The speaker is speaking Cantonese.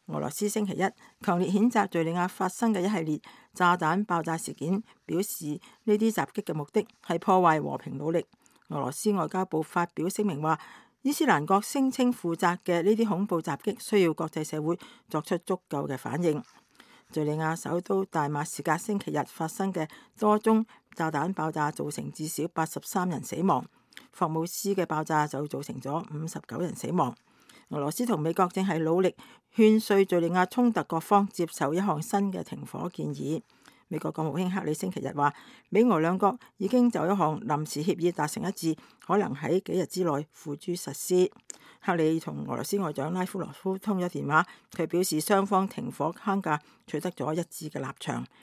俄羅斯星期一強烈譴責敘利亞發生嘅一系列炸彈爆炸事件，表示呢啲襲擊嘅目的係破壞和平努力。俄羅斯外交部發表聲明話，伊斯蘭國聲稱負責嘅呢啲恐怖襲擊需要國際社會作出足夠嘅反應。敘利亞首都大馬士革星期日發生嘅多宗炸彈爆炸造成至少83人死亡，霍姆斯嘅爆炸就造成咗59人死亡。俄羅斯同美國正係努力勸說敘利亞衝突各方接受一項新嘅停火建議。美國國務卿克里星期日話，美俄兩國已經就一項臨時協議達成一致，可能喺幾日之內付諸實施。克里同俄羅斯外長拉夫羅夫通咗電話，佢表示雙方停火框架取得咗一致嘅立場。